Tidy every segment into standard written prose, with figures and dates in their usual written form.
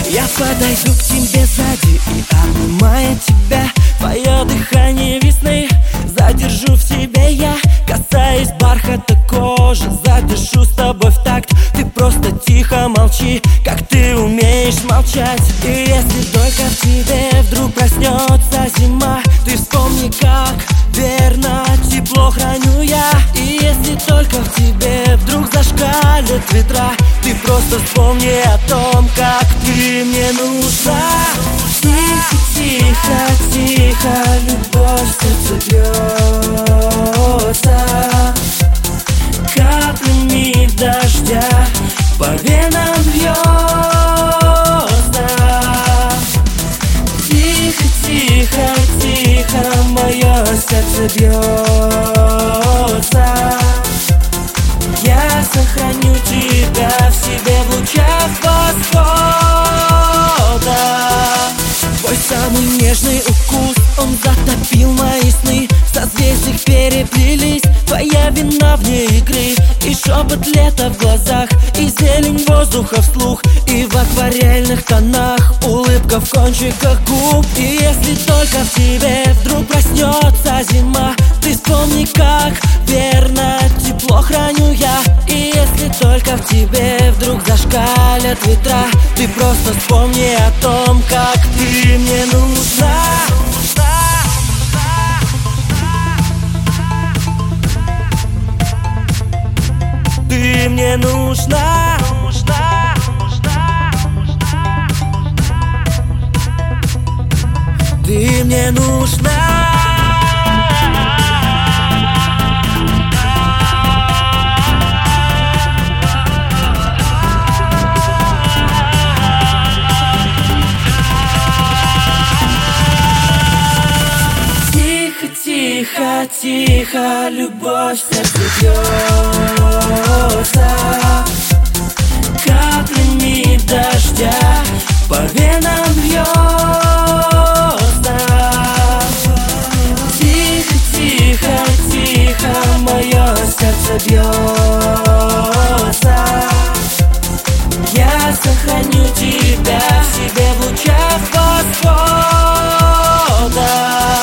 Я подойду к тебе сзади и обнимая тебя. Твое дыхание весны задержу в себе я. Касаясь бархата кожи, задышу с тобой в такт. Ты просто тихо молчи, как ты умеешь молчать. И если только в тебе вдруг проснется зима, ты вспомни, как верно тепло храню я. И если только в тебе вдруг зашкалят ветра, ты просто вспомни о том, как ты мне нужна. Тихо, тихо, тихо, любовь в сердце бьется каплями дождя, по венам льется. Тихо, тихо, тихо, мое сердце бьется. Я сохраню тебя в себе в лучах восхода. Твой самый нежный укус, он затопил мои сны. В созвездиях переплелись твоя вина вне игры. И шепот лета в глазах, и зелень воздуха вслух, и в акварельных тонах улыбка в кончиках губ. И если только в тебе вдруг проснется зима, ты вспомни, как верно тепло храню я. И если только в тебе вдруг зашкалят ветра, ты просто вспомни о том, как ты мне нужна. Ты мне нужна. Ты мне нужна. Тихо, тихо, тихо, любовь в сердце бьется каплями дождя, по венам льется. Тихо, тихо, тихо, мое сердце бьется. Я сохраню тебя в себе в лучах восхода.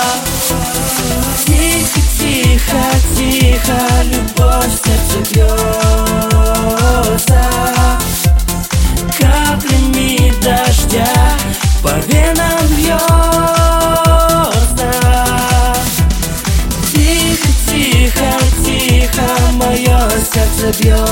Тихо, тихо, тихо, любовь в сердце бьется каплями дождя, по венам льется. Тихо, тихо, тихо, мое сердце бьется.